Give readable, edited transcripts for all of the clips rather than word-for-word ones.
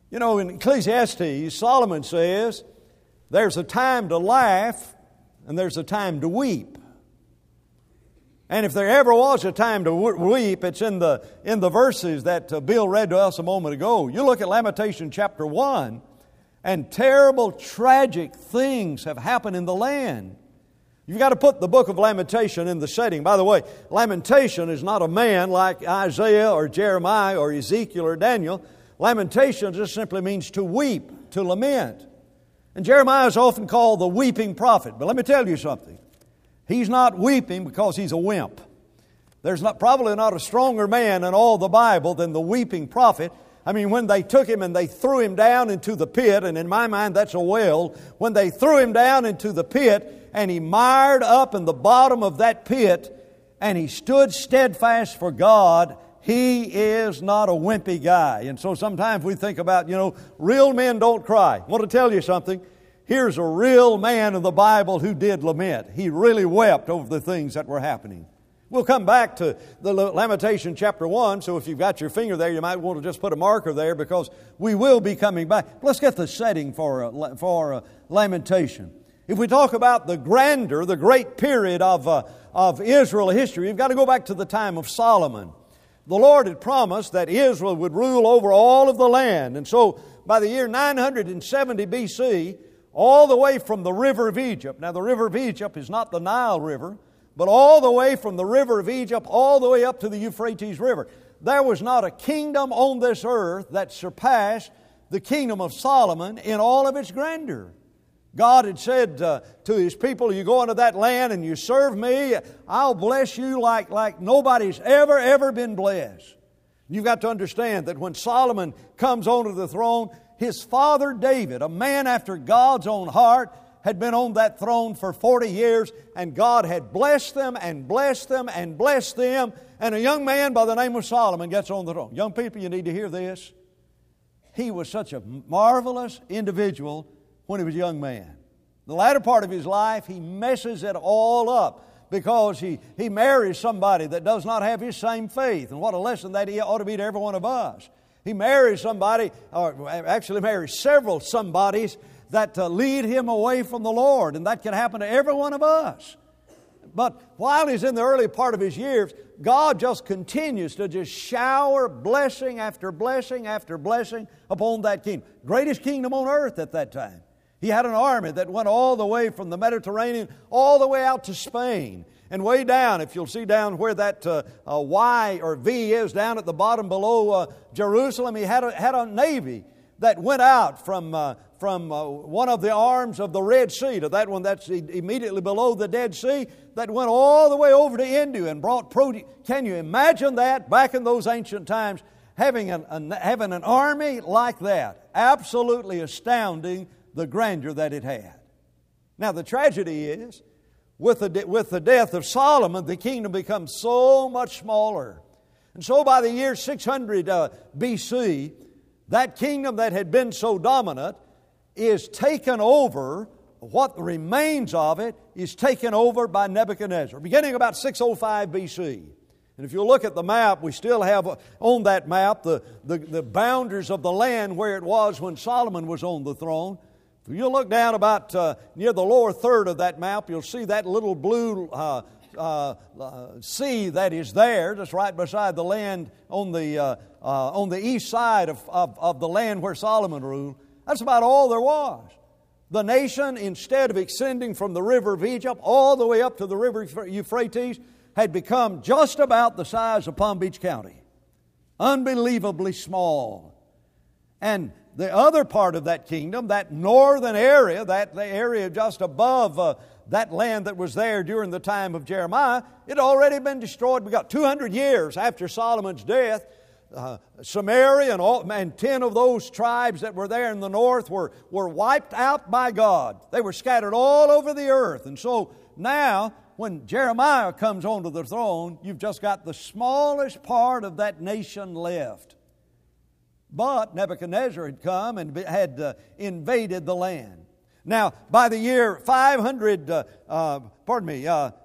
You know, in Ecclesiastes, Solomon says, there's a time to laugh and there's a time to weep. And if there ever was a time to weep, it's in the verses that Bill read to us a moment ago. You look at Lamentation chapter 1, and terrible, tragic things have happened in the land. You've got to put the book of Lamentation in the setting. By the way, Lamentation is not a man like Isaiah or Jeremiah or Ezekiel or Daniel. Lamentation just simply means to weep, to lament. And Jeremiah is often called the weeping prophet. But let me tell you something. He's not weeping because he's a wimp. There's probably not a stronger man in all the Bible than the weeping prophet. I mean, when they took him and they threw him down into the pit, and in my mind that's a well, when they threw him down into the pit and he mired up in the bottom of that pit and he stood steadfast for God, he is not a wimpy guy. And so sometimes we think about, real men don't cry. I want to tell you something. Here's a real man in the Bible who did lament. He really wept over the things that were happening. We'll come back to the Lamentation chapter 1, so if you've got your finger there, you might want to just put a marker there because we will be coming back. Let's get the setting for Lamentation. If we talk about the grandeur, the great period of Israel history, you've got to go back to the time of Solomon. The Lord had promised that Israel would rule over all of the land. And so by the year 970 B.C., all the way from the river of Egypt. Now the river of Egypt is not the Nile River, but all the way from the river of Egypt all the way up to the Euphrates River. There was not a kingdom on this earth that surpassed the kingdom of Solomon in all of its grandeur. God had said to His people, you go into that land and you serve me, I'll bless you like nobody's ever been blessed. You've got to understand that when Solomon comes onto the throne, his father David, a man after God's own heart, had been on that throne for 40 years, and God had blessed them and blessed them and blessed them, and a young man by the name of Solomon gets on the throne. Young people, you need to hear this. He was such a marvelous individual when he was a young man. The latter part of his life, he messes it all up because he marries somebody that does not have his same faith. And what a lesson that ought to be to every one of us. He marries somebody, or actually marries several somebodies that lead him away from the Lord. And that can happen to every one of us. But while he's in the early part of his years, God just continues to just shower blessing after blessing after blessing upon that kingdom. Greatest kingdom on earth at that time. He had an army that went all the way from the Mediterranean all the way out to Spain. And way down, if you'll see down where that Y or V is, down at the bottom below Jerusalem, he had a navy that went out from one of the arms of the Red Sea to that one that's immediately below the Dead Sea, that went all the way over to India and brought produce. Can you imagine that back in those ancient times, having an army like that? Absolutely astounding, the grandeur that it had. Now the tragedy is, with the death of Solomon, the kingdom becomes so much smaller. And so by the year 600 B.C., that kingdom that had been so dominant is taken over. What remains of it is taken over by Nebuchadnezzar, beginning about 605 B.C. And if you look at the map, we still have on that map the boundaries of the land where it was when Solomon was on the throne. If you look down about near the lower third of that map, you'll see that little blue sea that is there, just right beside the land on the east side of the land where Solomon ruled. That's about all there was. The nation, instead of extending from the river of Egypt all the way up to the river Euphrates, had become just about the size of Palm Beach County. Unbelievably small. And the other part of that kingdom, that northern area, the area just above that land that was there during the time of Jeremiah, it had already been destroyed. We got 200 years after Solomon's death. Samaria and 10 of those tribes that were there in the north were wiped out by God. They were scattered all over the earth. And so now, when Jeremiah comes onto the throne, you've just got the smallest part of that nation left. But Nebuchadnezzar had come and had invaded the land. Now, by the year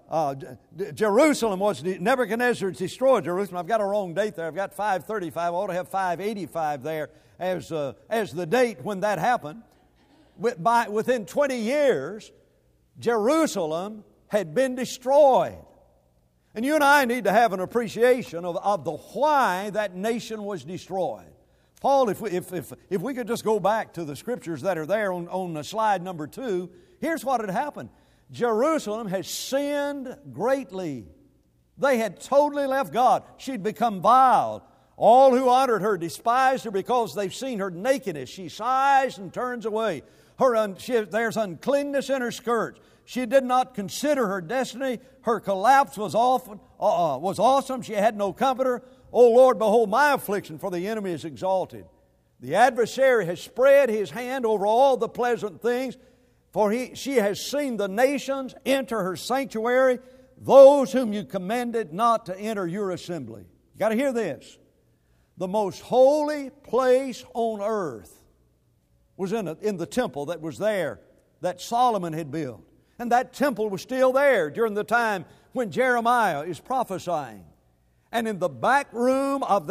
Jerusalem was, Nebuchadnezzar destroyed Jerusalem. I've got a wrong date there. I've got 535. I ought to have 585 there as the date when that happened. Within 20 years, Jerusalem had been destroyed. And you and I need to have an appreciation of the why that nation was destroyed. Paul, if we could just go back to the scriptures that are there on slide number 2, here's what had happened. Jerusalem has sinned greatly. They had totally left God. She'd become vile. All who honored her despised her because they've seen her nakedness. She sighs and turns away. There's uncleanness in her skirts. She did not consider her destiny. Her collapse was awesome. She had no comforter. O Lord, behold my affliction, for the enemy is exalted. The adversary has spread his hand over all the pleasant things, for she has seen the nations enter her sanctuary, those whom you commanded not to enter your assembly. You got to hear this. The most holy place on earth was in the temple that was there, that Solomon had built. And that temple was still there during the time when Jeremiah is prophesying. And in the back room of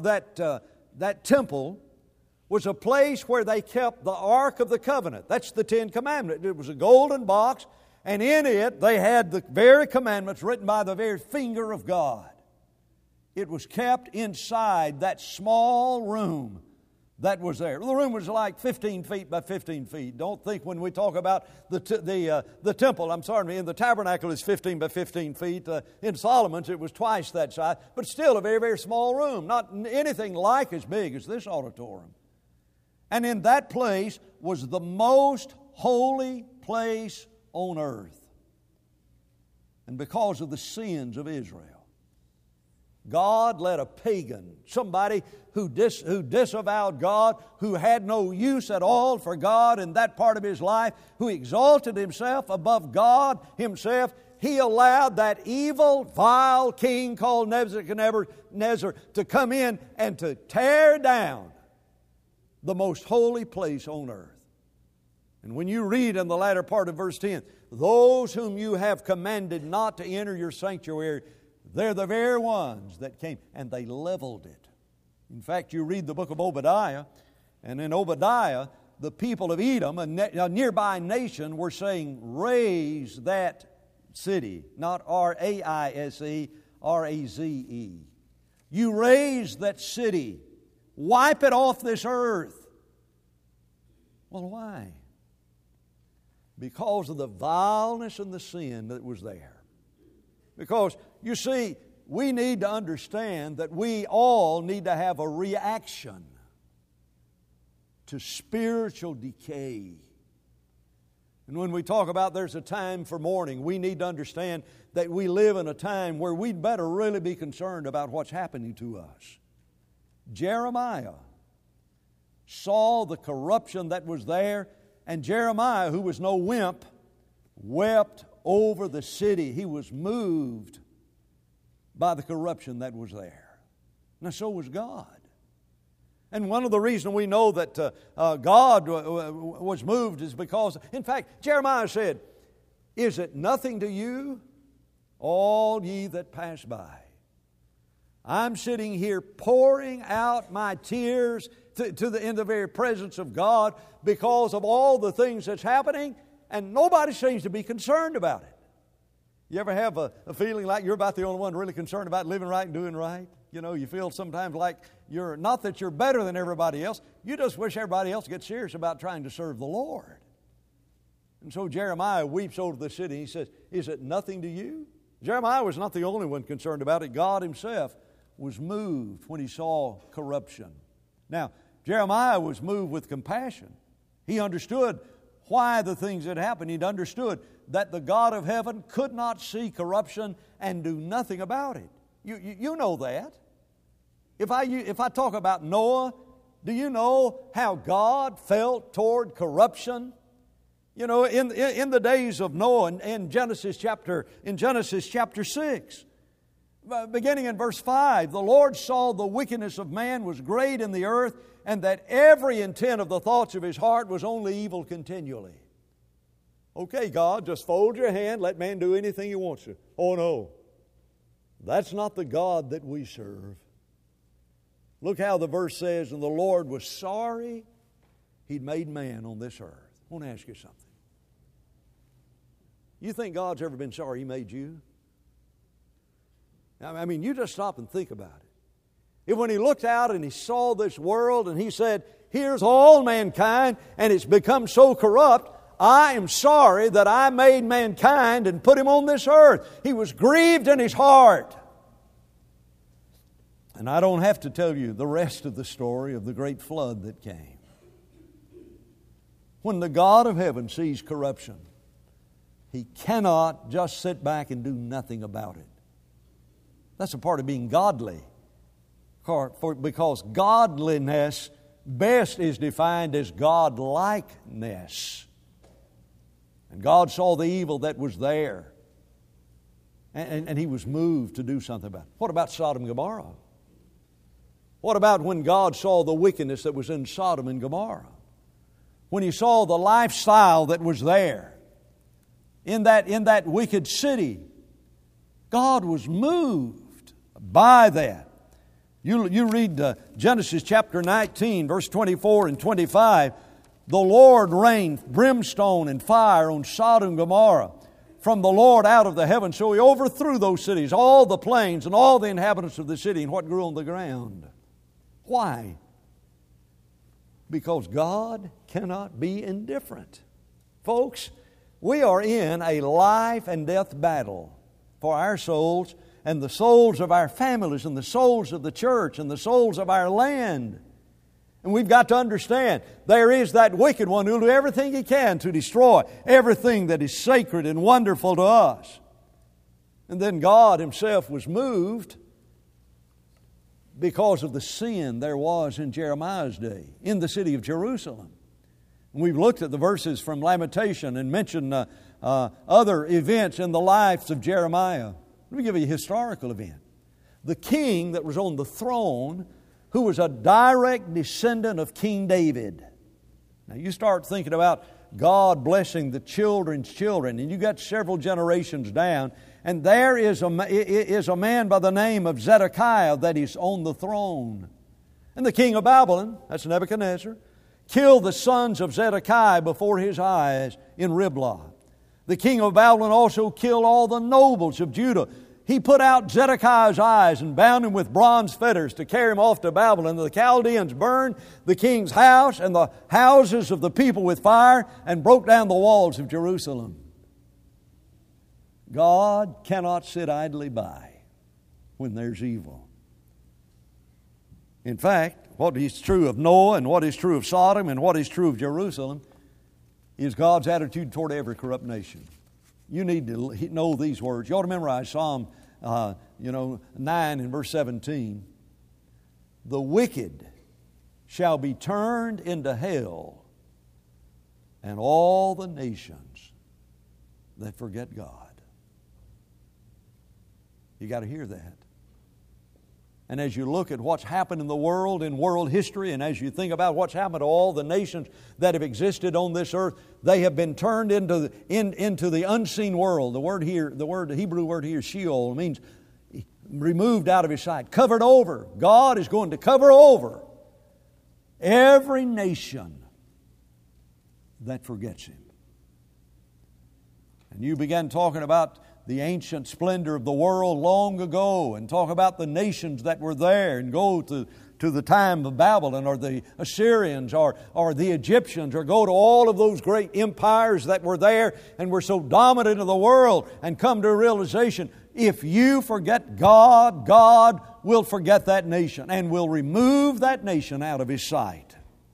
that temple was a place where they kept the Ark of the Covenant. That's the Ten Commandments. It was a golden box, and in it they had the very commandments written by the very finger of God. It was kept inside that small room that was there. The room was like 15 feet by 15 feet. Don't think when we talk about the temple, in the tabernacle is 15 by 15 feet. In Solomon's it was twice that size, but still a very, very small room. Not anything like as big as this auditorium. And in that place was the most holy place on earth. And because of the sins of Israel, God let a pagan, somebody who disavowed God, who had no use at all for God in that part of his life, who exalted himself above God himself, he allowed that evil, vile king called Nebuchadnezzar to come in and to tear down the most holy place on earth. And when you read in the latter part of verse 10, those whom you have commanded not to enter your sanctuary, they're the very ones that came, and they leveled it. In fact, you read the book of Obadiah, and in Obadiah, the people of Edom, a nearby nation, were saying, raise that city, not R-A-I-S-E, R-A-Z-E. You raise that city. Wipe it off this earth. Well, why? Because of the vileness and the sin that was there. Because, you see, we need to understand that we all need to have a reaction to spiritual decay. And when we talk about there's a time for mourning, we need to understand that we live in a time where we'd better really be concerned about what's happening to us. Jeremiah saw the corruption that was there, and Jeremiah, who was no wimp, wept over the city. He was moved by the corruption that was there. Now, so was God. And one of the reasons we know that God was moved is because, in fact, Jeremiah said, is it nothing to you, all ye that pass by? I'm sitting here pouring out my tears in the very presence of God because of all the things that's happening, and nobody seems to be concerned about it. You ever have a feeling like you're about the only one really concerned about living right and doing right? You know, you feel sometimes like you're, not that you're better than everybody else, you just wish everybody else gets serious about trying to serve the Lord. And so Jeremiah weeps over the city. He says, is it nothing to you? Jeremiah was not the only one concerned about it. God himself was moved when he saw corruption. Now, Jeremiah was moved with compassion. He understood why the things had happened. He'd understood that the God of heaven could not see corruption and do nothing about it. You know that. If I talk about Noah, do you know how God felt toward corruption? You know, in the days of Noah, in Genesis chapter 6, beginning in verse 5, the Lord saw the wickedness of man was great in the earth, and that every intent of the thoughts of his heart was only evil continually. Okay, God, just fold your hand, let man do anything he wants to. Oh no, that's not the God that we serve. Look how the verse says, and the Lord was sorry He'd made man on this earth. I want to ask you something. You think God's ever been sorry He made you? I mean, you just stop and think about it. When He looked out and He saw this world and He said, here's all mankind and it's become so corrupt, I am sorry that I made mankind and put him on this earth. He was grieved in His heart. And I don't have to tell you the rest of the story of the great flood that came. When the God of heaven sees corruption, He cannot just sit back and do nothing about it. That's a part of being godly. Because godliness best is defined as godlikeness. And God saw the evil that was there. And He was moved to do something about it. What about Sodom and Gomorrah? What about when God saw the wickedness that was in Sodom and Gomorrah? When He saw the lifestyle that was there in that wicked city, God was moved by that. You read Genesis chapter 19, verse 24 and 25. The Lord rained brimstone and fire on Sodom and Gomorrah from the Lord out of the heavens. So He overthrew those cities, all the plains and all the inhabitants of the city and what grew on the ground. Why? Because God cannot be indifferent. Folks, we are in a life and death battle for our souls and the souls of our families and the souls of the church and the souls of our land. And we've got to understand there is that wicked one who will do everything he can to destroy everything that is sacred and wonderful to us. And then God Himself was moved because of the sin there was in Jeremiah's day, in the city of Jerusalem. And we've looked at the verses from Lamentation and mentioned other events in the lives of Jeremiah. Let me give you a historical event. The king that was on the throne, who was a direct descendant of King David. Now you start thinking about God blessing the children's children, and you got several generations down, and there is a man by the name of Zedekiah that is on the throne. And the king of Babylon, that's Nebuchadnezzar, killed the sons of Zedekiah before his eyes in Riblah. The king of Babylon also killed all the nobles of Judah. He put out Zedekiah's eyes and bound him with bronze fetters to carry him off to Babylon. The Chaldeans burned the king's house and the houses of the people with fire and broke down the walls of Jerusalem. God cannot sit idly by when there's evil. In fact, what is true of Noah and what is true of Sodom and what is true of Jerusalem is God's attitude toward every corrupt nation. You need to know these words. You ought to memorize Psalm 9 and verse 17. The wicked shall be turned into hell, and all the nations that forget God. You got to hear that. And as you look at what's happened in the world, in world history, and as you think about what's happened to all the nations that have existed on this earth, they have been turned into the unseen world. The Hebrew word here, Sheol, means removed out of His sight, covered over. God is going to cover over every nation that forgets Him. And you began talking about the ancient splendor of the world long ago and talk about the nations that were there and go to the time of Babylon or the Assyrians or the Egyptians or go to all of those great empires that were there and were so dominant in the world and come to a realization, if you forget God, God will forget that nation and will remove that nation out of His sight.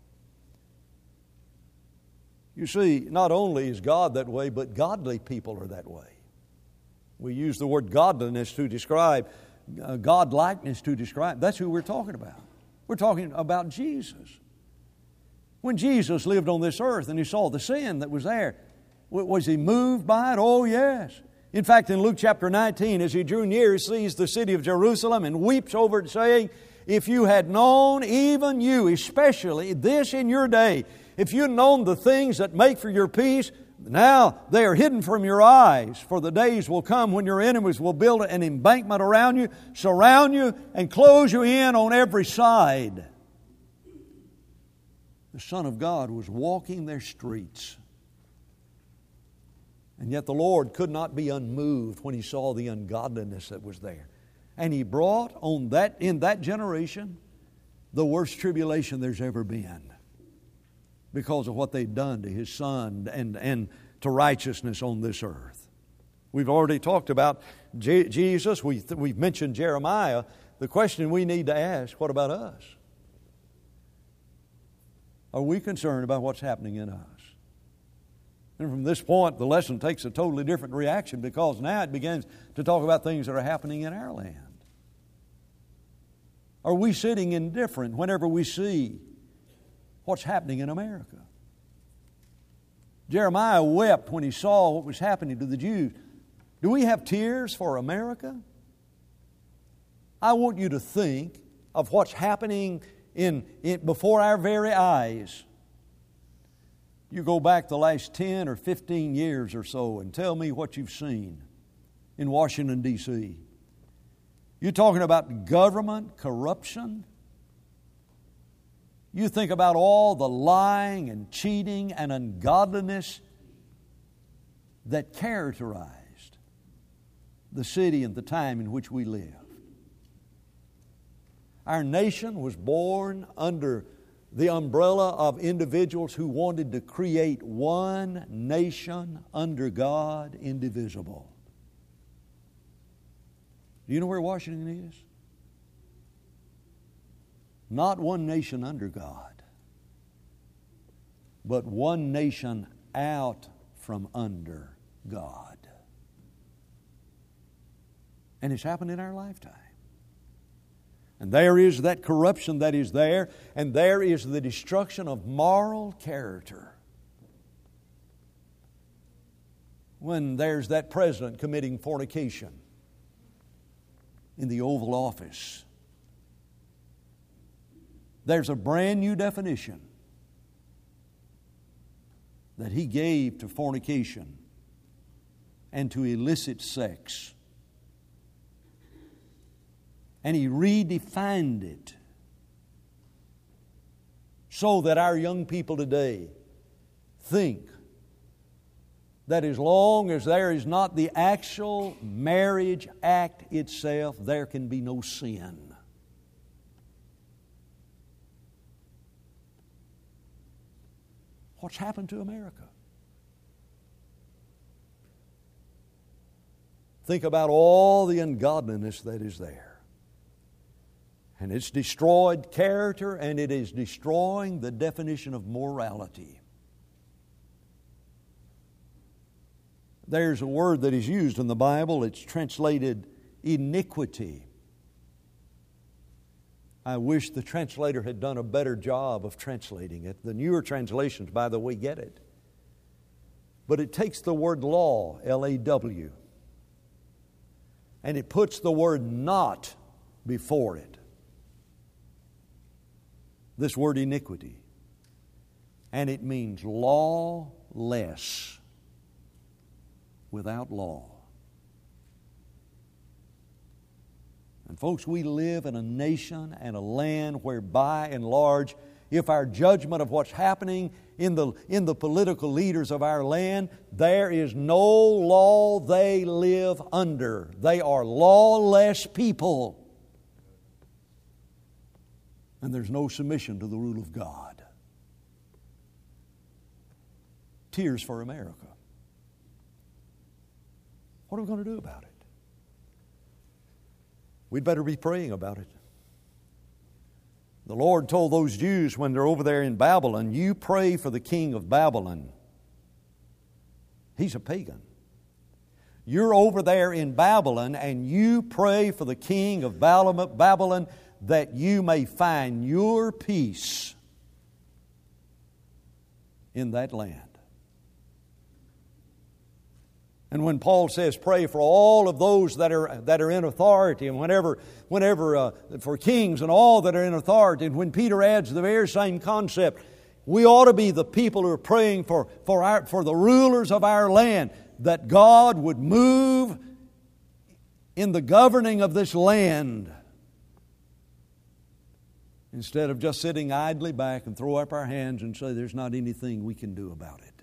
You see, not only is God that way, but godly people are that way. We use the word godliness to describe, godlikeness to describe. That's who we're talking about. We're talking about Jesus. When Jesus lived on this earth and He saw the sin that was there, was He moved by it? Oh, yes. In fact, in Luke chapter 19, as He drew near, He sees the city of Jerusalem and weeps over it, saying, if you had known, even you, especially this in your day, if you'd known the things that make for your peace, Now they are hidden from your eyes, for the days will come when your enemies will build an embankment around you, surround you, and close you in on every side. The Son of God was walking their streets. And yet the Lord could not be unmoved when He saw the ungodliness that was there. And He brought in that generation the worst tribulation there's ever been, because of what they'd done to His Son and to righteousness on this earth. We've already talked about Jesus. We've mentioned Jeremiah. The question we need to ask, what about us? Are we concerned about what's happening in us? And from this point, the lesson takes a totally different reaction, because now it begins to talk about things that are happening in our land. Are we sitting indifferent whenever we see what's happening in America? Jeremiah wept when he saw what was happening to the Jews. Do we have tears for America? I want you to think of what's happening before our very eyes. You go back the last 10 or 15 years or so and tell me what you've seen in Washington, D.C. You're talking about government corruption. You think about all the lying and cheating and ungodliness that characterized the city and the time in which we live. Our nation was born under the umbrella of individuals who wanted to create one nation under God, indivisible. Do you know where Washington is? Not one nation under God, but one nation out from under God. And it's happened in our lifetime. And there is that corruption that is there, and there is the destruction of moral character. When there's that president committing fornication in the Oval Office, there's a brand new definition that he gave to fornication and to illicit sex. And he redefined it so that our young people today think that as long as there is not the actual marriage act itself, there can be no sin. What's happened to America? Think about all the ungodliness that is there. And it's destroyed character, and it is destroying the definition of morality. There's a word that is used in the Bible. It's translated iniquity. I wish the translator had done a better job of translating it. The newer translations, by the way, get it. But it takes the word law, L-A-W, and it puts the word not before it. This word iniquity. And it means lawless, without law. And folks, we live in a nation and a land where by and large, if our judgment of what's happening in the political leaders of our land, there is no law they live under. They are lawless people. And there's no submission to the rule of God. Tears for America. What are we going to do about it? We'd better be praying about it. The Lord told those Jews when they're over there in Babylon, you pray for the king of Babylon. He's a pagan. You're over there in Babylon and you pray for the king of Babylon that you may find your peace in that land. And when Paul says pray for all of those that are in authority, and whenever for kings and all that are in authority, and when Peter adds the very same concept, We ought to be the people who are praying for the rulers of our land, that God would move in the governing of this land, instead of just sitting idly back and throw up our hands and say there's not anything we can do about it.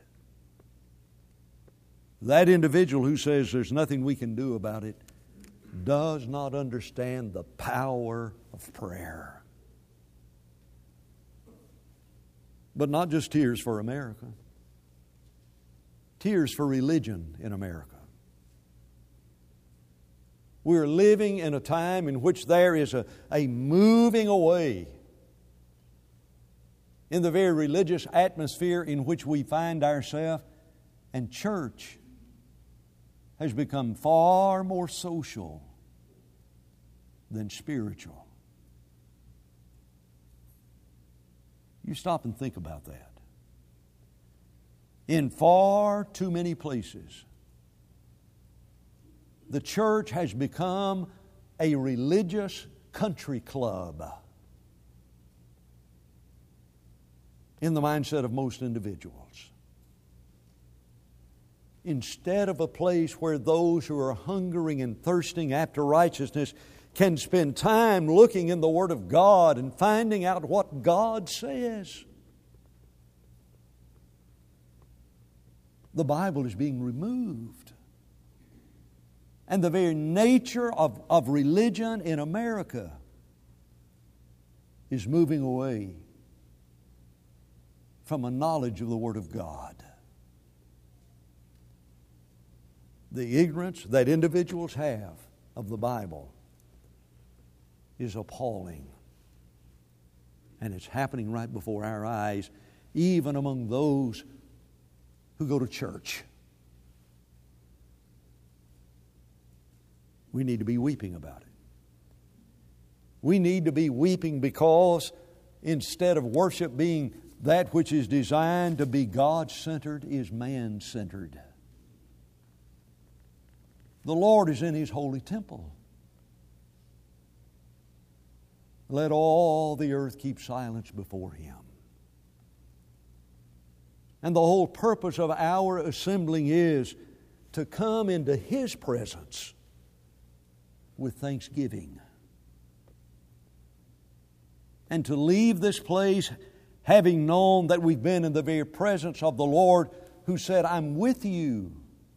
That individual who says there's nothing we can do about it does not understand the power of prayer. But not just tears for America. Tears for religion in America. We're living in a time in which there is a moving away in the very religious atmosphere in which we find ourselves, and church has become far more social than spiritual. You stop and think about that. In far too many places, the church has become a religious country club in the mindset of most individuals, instead of a place where those who are hungering and thirsting after righteousness can spend time looking in the Word of God and finding out what God says. The Bible is being removed. And the very nature of religion in America is moving away from a knowledge of the Word of God. The ignorance that individuals have of the Bible is appalling. And it's happening right before our eyes, even among those who go to church. We need to be weeping about it. We need to be weeping because instead of worship being that which is designed to be God-centered, is man-centered. The Lord is in His holy temple. Let all the earth keep silence before Him. And the whole purpose of our assembling is to come into His presence with thanksgiving. And to leave this place having known that we've been in the very presence of the Lord, who said, I'm with you.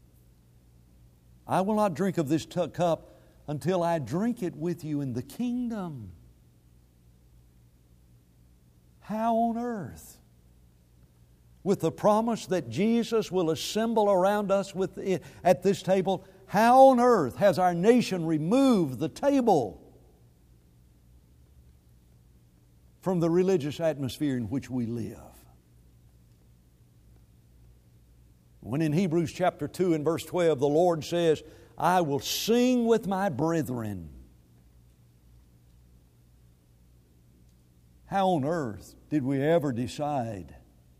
I will not drink of this cup until I drink it with you in the kingdom. How on earth, with the promise that Jesus will assemble around us at this table, how on earth has our nation removed the table from the religious atmosphere in which we live? When in Hebrews chapter 2 and verse 12 the Lord says, I will sing with my brethren. How on earth did we ever decide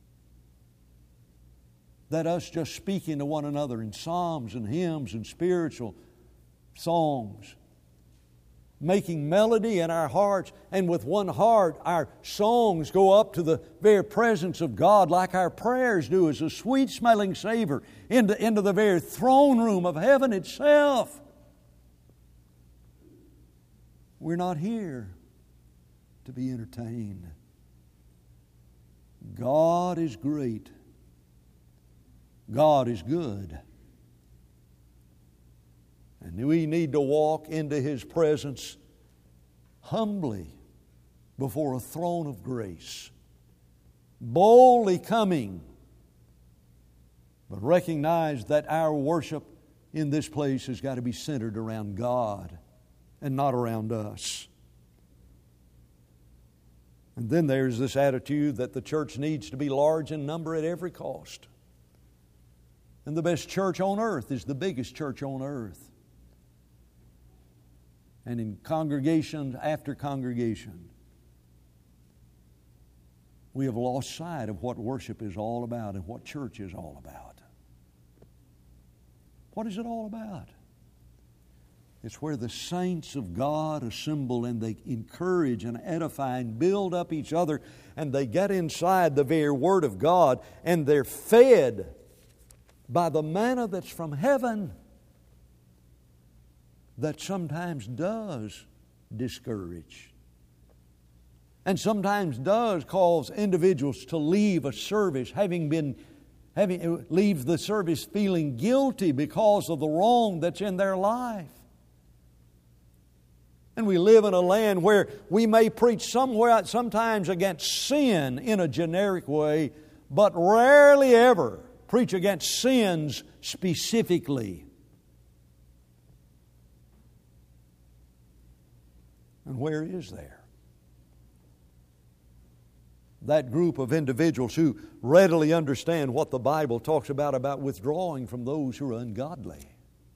that us just speaking to one another in psalms and hymns and spiritual songs, making melody in our hearts, and with one heart our songs go up to the very presence of God like our prayers do, as a sweet-smelling savor into the very throne room of heaven itself? We're not here to be entertained. God is great. God is good. And we need to walk into His presence humbly before a throne of grace, boldly coming, but recognize that our worship in this place has got to be centered around God and not around us. And then there's this attitude that the church needs to be large in number at every cost. And the best church on earth is the biggest church on earth. And in congregation after congregation, we have lost sight of what worship is all about and what church is all about. What is it all about? It's where the saints of God assemble and they encourage and edify and build up each other, and they get inside the very Word of God, and they're fed by the manna that's from heaven that sometimes does discourage and sometimes does cause individuals to leave a service leave the service feeling guilty because of the wrong that's in their life. And we live in a land where we may preach sometimes against sin in a generic way, but rarely ever preach against sins specifically. And where is there that group of individuals who readily understand what the Bible talks about withdrawing from those who are ungodly?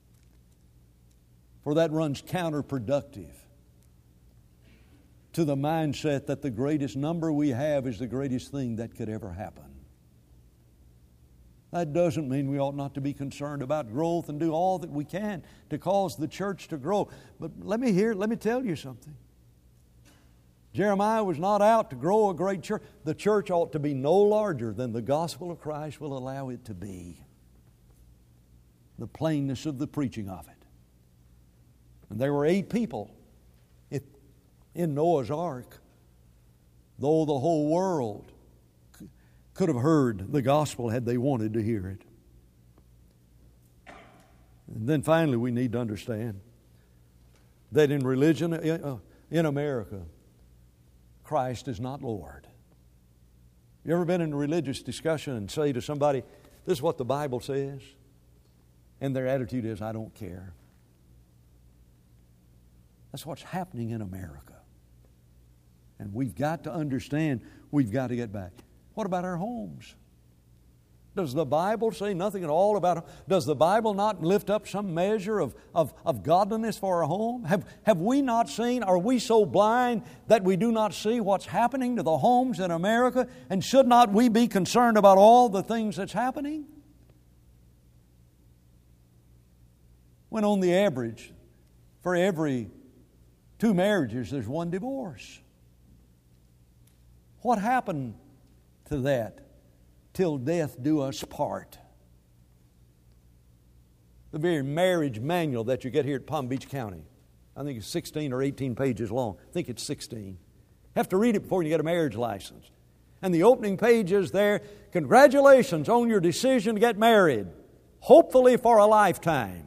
For that runs counterproductive to the mindset that the greatest number we have is the greatest thing that could ever happen. That doesn't mean we ought not to be concerned about growth and do all that we can to cause the church to grow. But let me tell you something. Jeremiah was not out to grow a great church. The church ought to be no larger than the gospel of Christ will allow it to be. The plainness of the preaching of it. And there were 8 people in Noah's ark, though the whole world could have heard the gospel had they wanted to hear it. And then finally we need to understand that in religion in America, Christ is not Lord. You ever been in a religious discussion and say to somebody, this is what the Bible says? And their attitude is, I don't care. That's what's happening in America. And we've got to understand, we've got to get back. What about our homes? Does the Bible say nothing at all about them? Does the Bible not lift up some measure of godliness for our home? Have we not seen, are we so blind that we do not see what's happening to the homes in America? And should not we be concerned about all the things that's happening? When on the average, for every 2 marriages, there's 1 divorce. What happened to that? Till death do us part. The very marriage manual that you get here at Palm Beach County, I think it's 16 or 18 pages long. I think it's 16. Have to read it before you get a marriage license. And the opening page is there, congratulations on your decision to get married, hopefully for a lifetime.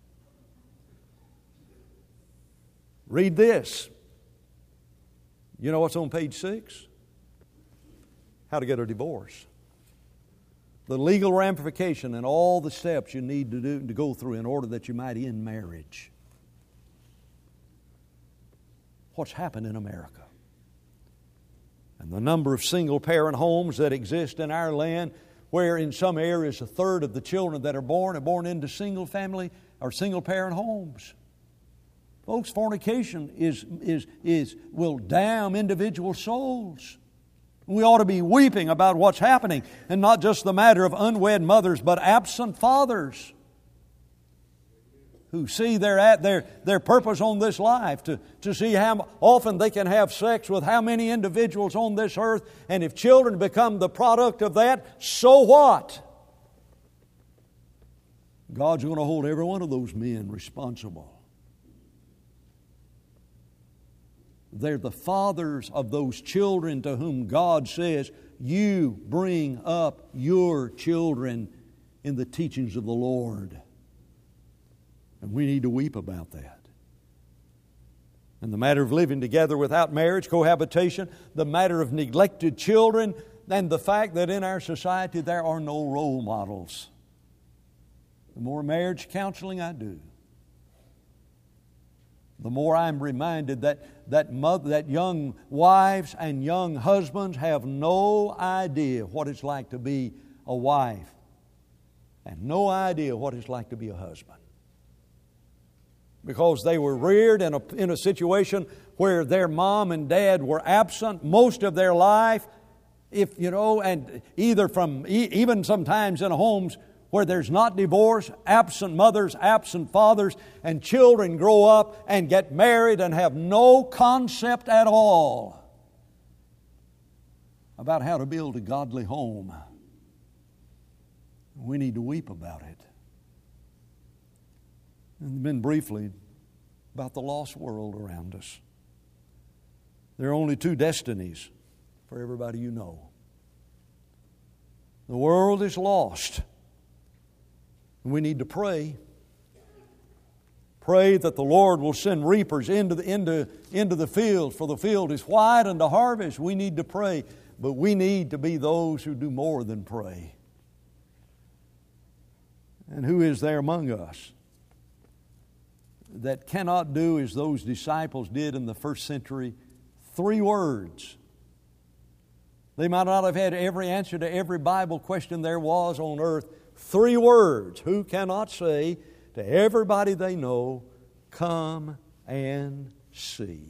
Read this. You know what's on page 6? How to get a divorce. The legal ramification and all the steps you need to go through in order that you might end marriage. What's happened in America? And the number of single-parent homes that exist in our land, where in some areas 1/3 of the children that are born into single-family or single-parent homes. Folks, fornication will damn individual souls. We ought to be weeping about what's happening, and not just the matter of unwed mothers, but absent fathers who see their purpose on this life, to see how often they can have sex with how many individuals on this earth, and if children become the product of that, so what? God's going to hold every one of those men responsible. They're the fathers of those children to whom God says, you bring up your children in the teachings of the Lord. And we need to weep about that. And the matter of living together without marriage, cohabitation, the matter of neglected children, and the fact that in our society there are no role models. The more marriage counseling I do, the more I'm reminded that young wives and young husbands have no idea what it's like to be a wife, and no idea what it's like to be a husband. Because they were reared in a situation where their mom and dad were absent most of their life, and either from even sometimes in homes where there's not divorce, absent mothers, absent fathers, and children grow up and get married and have no concept at all about how to build a godly home. We need to weep about it. And then briefly about the lost world around us. There are only two destinies for everybody you know. The world is lost. We need to pray. Pray that the Lord will send reapers into the field, for the field is white unto harvest. We need to pray, but we need to be those who do more than pray. And who is there among us that cannot do as those disciples did in the first century? 3 words. They might not have had every answer to every Bible question there was on earth. 3 words. Who cannot say to everybody they know, come and see?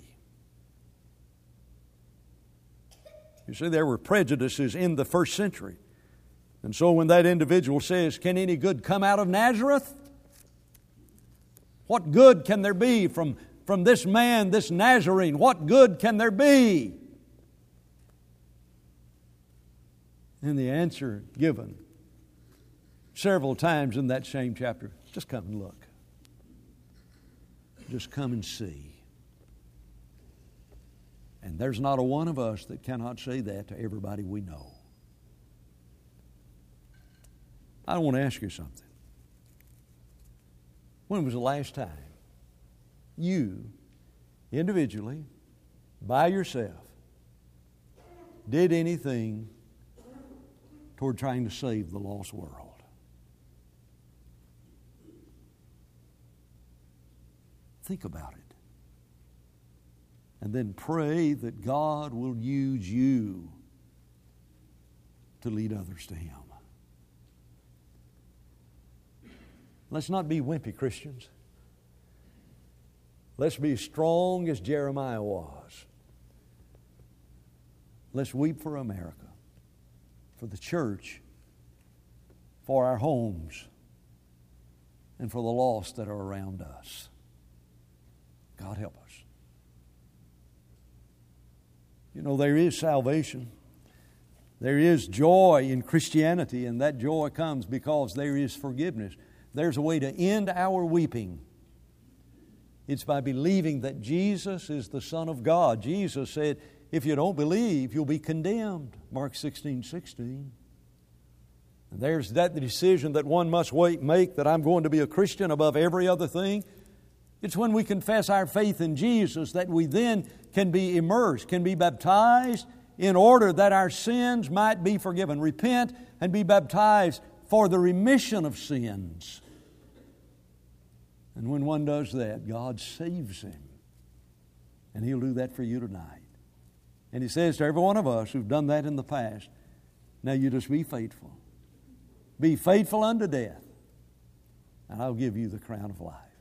You see, there were prejudices in the first century. And so when that individual says, can any good come out of Nazareth? What good can there be from this man, this Nazarene? What good can there be? And the answer given several times in that same chapter, just come and look. Just come and see. And there's not a one of us that cannot say that to everybody we know. I want to ask you something. When was the last time you, individually, by yourself, did anything toward trying to save the lost world? Think about it. And then pray that God will use you to lead others to Him. Let's not be wimpy Christians. Let's be strong as Jeremiah was. Let's weep for America, for the church, for our homes, and for the lost that are around us. God help us. You know, there is salvation. There is joy in Christianity, and that joy comes because there is forgiveness. There's a way to end our weeping. It's by believing that Jesus is the Son of God. Jesus said, if you don't believe, you'll be condemned. Mark 16:16. And there's that decision that one must make, that I'm going to be a Christian above every other thing. It's when we confess our faith in Jesus that we then can be immersed, can be baptized in order that our sins might be forgiven. Repent and be baptized for the remission of sins. And when one does that, God saves him. And He'll do that for you tonight. And He says to every one of us who've done that in the past, now you just be faithful. Be faithful unto death, and I'll give you the crown of life.